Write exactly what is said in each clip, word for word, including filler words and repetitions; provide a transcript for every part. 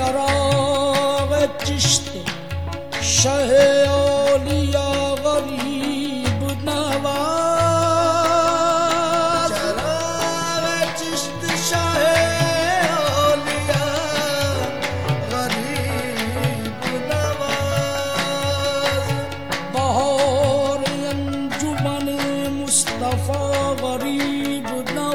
चराग चिश्त शहे औलिया गरीब नवाज। चराग चिश्त शहे औलिया गरीब नवाज। बहार अंजुमन मुस्तफा गरीब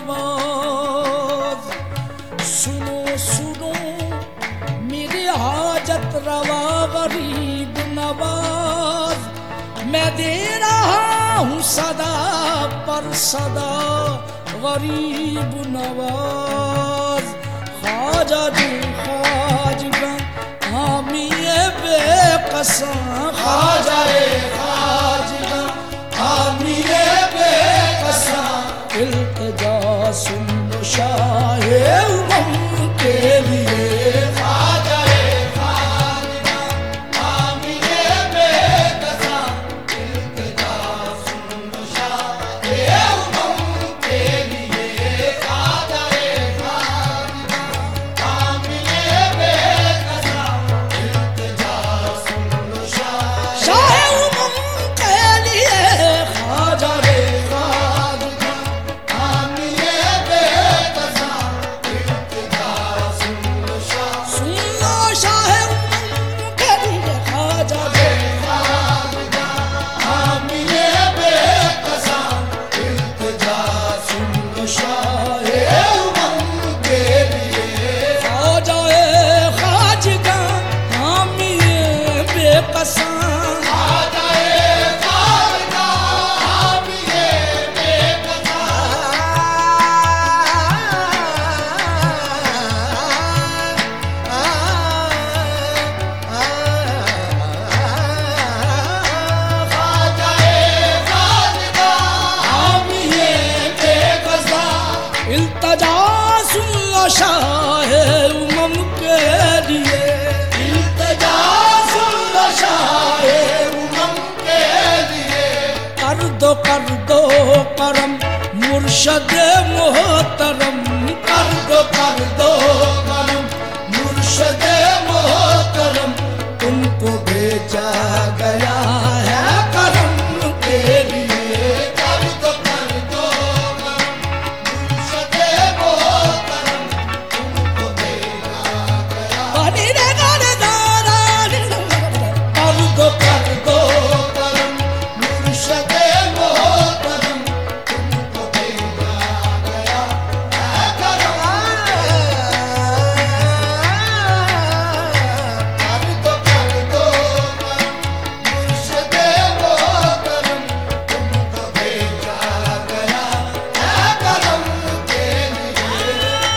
नवाज। सुनो सुनो मेरे हाजत रवा गरीब नवाज। मैं दे रहा हूँ सदा पर सदा गरीब नवाज। ख्वाजा जी ख्वाजगा हामिए बेकसा। ख्वाजा ख्वाजगा हामिए बेकसा। इल्तिजा सुन शाहे उमम के लिए। ख्वाजा ख्वाजगा हामिए बेकसा। इल्तिजा सुन शाहे उमम के लिए। ख्वाजा ख्वाजगा हामिए बेकसा। इल्तिजा सुन शाहे उमम के लिए। ख्वाजा ख्वाजगा हामिए बेकसा। इल्तिजा सुन सुन लो शाहे उमम के लिए। ख्वाजा ख्वाजगा हामिए बेकसा। इल्तिजा सुन शाहे उमम के लिए। ख्वाजा ख्वाजगा हामिए बेकसा। ख्वाजा ख्वाजगा हामिए बेकसा। ख्वाजा ख्वाजगा हामिए बेकसा। इल्तिजा सुन लो शाहे उमम के लिए। इल्तिजा सुन शाहे उमम के लिए। कर दो कर दो करम मुर्शद मोहतरम। कर दो कर दो करम मुर्शद मोहतरम। तुमको भेजा गया है करम के लिए। कर दो कर दो करम मुर्शद मोहतरम। तुमको भेजा गया। पानी रे गाने दारा रे कर दो कर दो करम मुर्शद मोहतरम। तुमको भेजा गया है करम। कर दो कर दो करम मुर्शद मोहतरम। तुमको भेजा गया है करम के लिए।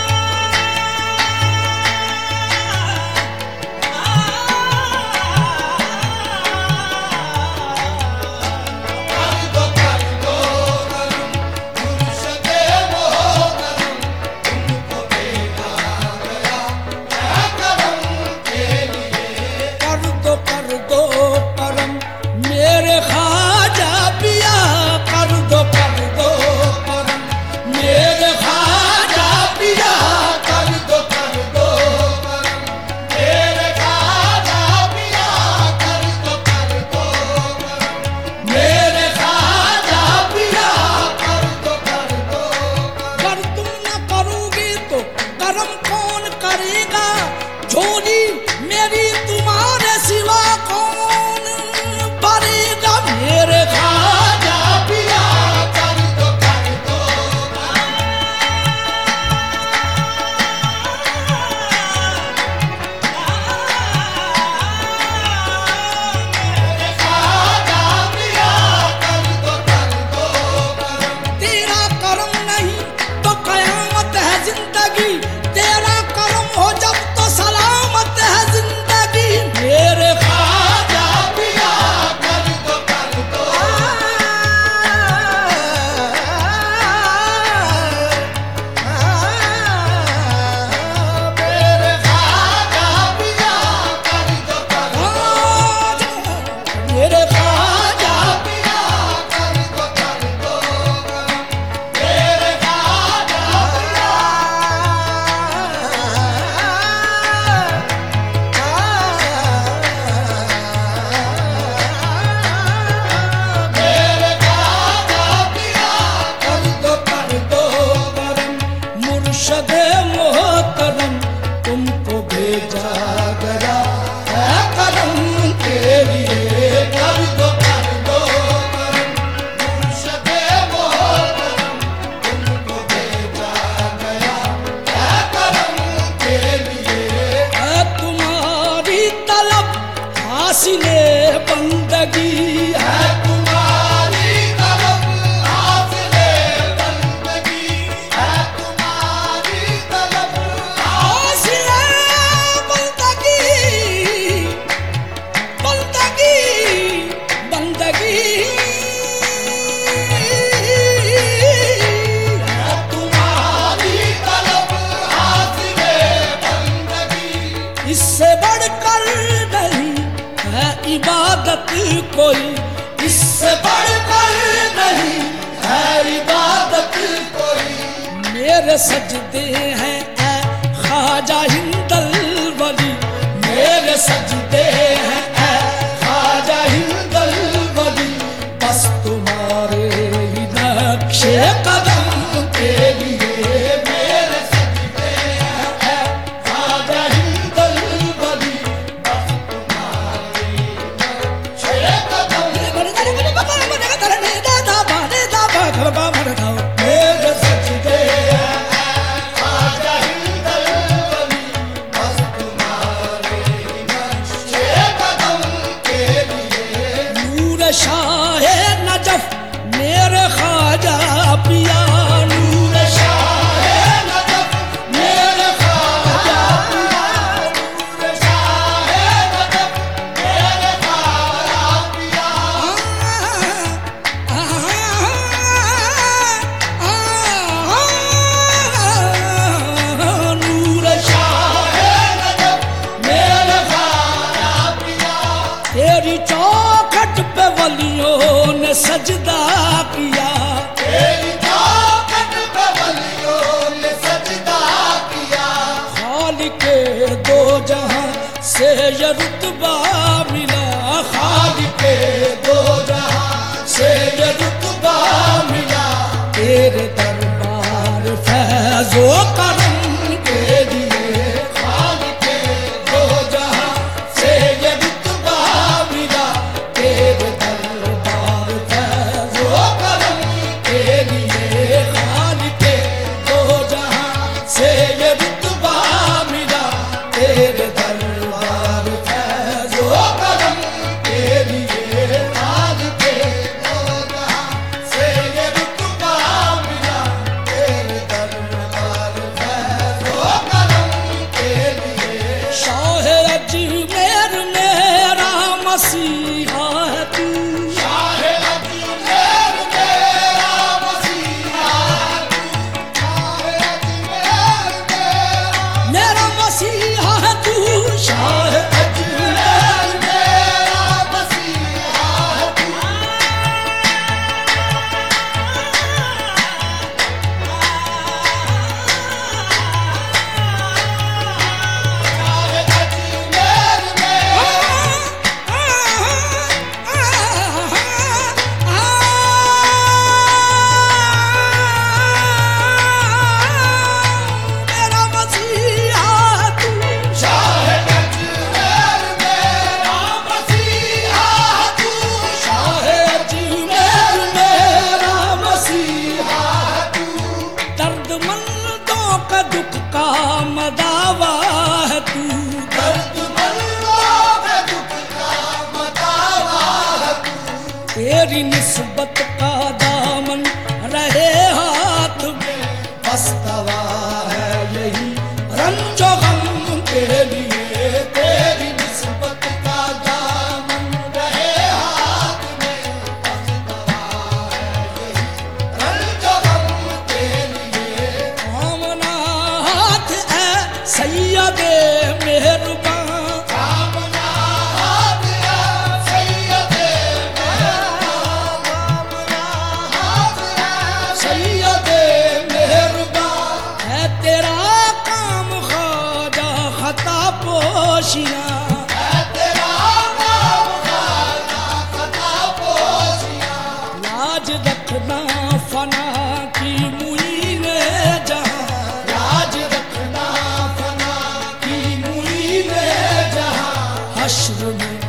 कर दो कर दो करम मुर्शद मोहतरम। तुमको भेजा गया है करम के लिए। कर दो कर दो करम मेरे ख्वाजा पिया। कर दो कर दो करम मेरे ख्वाजा पिया। कर दो कर दो करम मेरे ख्वाजा पिया। कर दो कर दो करम मेरे ख्वाजा पिया। कर दो कर दो करम। कर तुम न करोगे तो करम कौन करेगा। झोली मेरी तुम्हारे सिवा कौन भरेगा। मेरे ख्वाजा पिया। कर दो कर दो करम ख्वाजा पिया। कर दो कर दो करम तेरा करम नहीं तो कयामत है जिंदगी। तेरा करम हो जब तो सलामत इबादत कोई, इससे बढ़कर नहीं है इबादत कोई। मेरे सजदे हैं ऐ ख्वाजा हिंदल वली, मेरे सजदे हैं ऐ ख्वाजा हिंदल वली। बस तुम्हारे ही नक्शे कदम के लिए मेरे सजदे हैं ऐ ख्वाजा हिंदल वली। बस तुम्हारे नक्शे कदम मेरे सजदे हैं ऐ ख्वाजा हिंदल वली। बस तुम्हारे नक्शे कदम के लिए। नूर शाह नजफ मेरे ख्वाजा पिया, नूर शाह नजफ मेरे ख्वाजा पिया। नूर शाह नजफ मेरे ख्वाजा पिया। नूर शाह नजफ मेरे ख्वाजा पिया। तेरी चौखट पे वलियों ने सजदा किया, तेरी चौखट पे वलियों ने सजदा किया। खालिके दो जहां से ये रुतबा मिला, खालिके दो जहां से ये रुतबा मिला। तेरे दरबार फैज़ो करम के लिए खालिके दो जहां से ये रुतबा मिला। तेरे दरबार फैज़ो करम के लिए खालिके दो जहां से ये रुतबा मिला। तेरे दरबार फैज़ो करम के लिए खालिके दो जहां से ये रुतबा मिला। तेरे दरबार फैज़ो करम के लिए। शाह अजमेर मेरा मसीहा है तू, शाह अजमेर मेरा मसीहा तू। शाह अजमेर मेरा मसीहा है तू, शाह अजमेर मेरा मसीहा तू। शाह अजमेर मेरा मसीहा तू, शाह अजमेर मेरा मसीहा तू। शाह अजमेर मेरा मसीहा तू। दर्दमंदों का दुख का मदावा है तू, दर्दमंदों के दुख का मदावा है तू। तेरी निस्बत का दामन रहे हाथ में, बस दवा है यही रंजो गम के लिए। तेरी निस्बत का दामन रहे हाथ में। बस दवा है यही रंजो गम के लिए। आमना हाथ है सैयदे मेहरबान, कामना हाथ है सैयदे मेहरबान। कामना हाथ है सैयदे मेहरबान। है तेरा काम ख्वाजा खता पोशिया, है तेरा नाम ख्वाजा खता पोशिया। लाज रखना फना की मुईन जहां, लाज रखना फना की मुईन जहां। हश्र में